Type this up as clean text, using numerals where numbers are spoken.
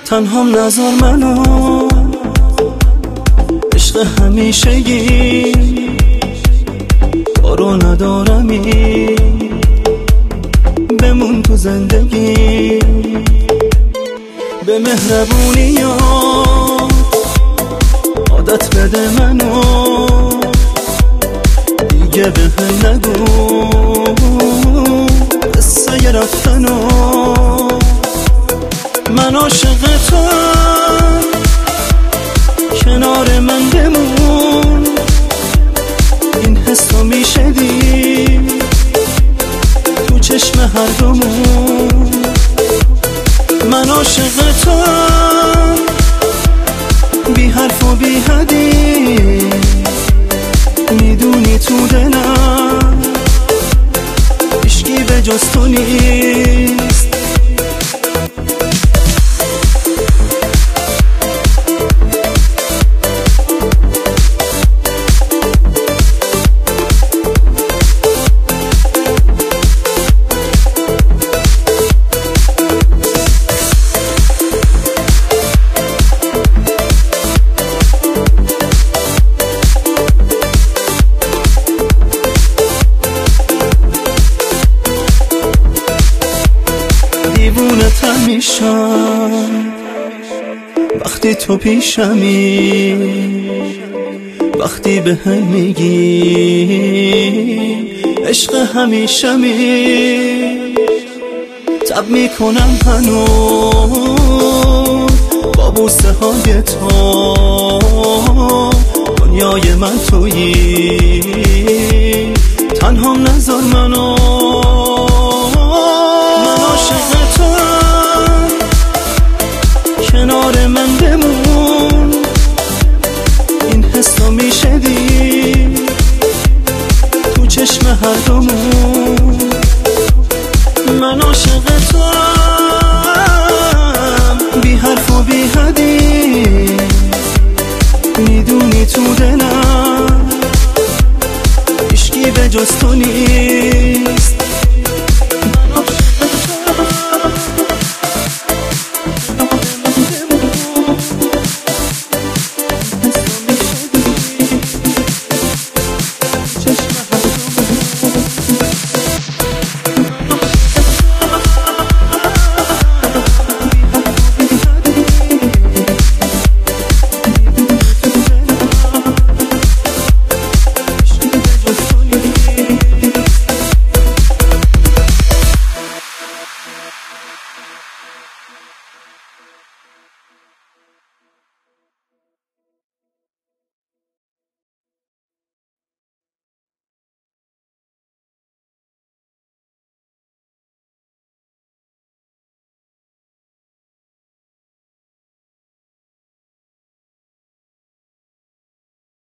تنهام نذار منو، عشق همیشگی کارو ندارمی، بمون تو زندگی. به مهربونیات عادت بده منو، دیگه به نگو قصه رفتنو. من عاشق توام، کنار من بمون، این حسو میشه دید تو چشم هر دومون. من عاشق توام، بی حرف و بی حدیث، میدونی تو دلم هیچکی به جز تو نیست. دیوونتم میشم وقتی تو پیشمی، وقتی به هم میگی عشق همیشمی. تب میکنم هنوز با بوسه های تو، دنیای من تویی. تنهام نذار منو، کنار من بمون، این حسو میشه دید تو چشم هر دومون. من عاشق توام، بی حرف و بی حدیث، میدونی تو دلم هیچکی به جز تو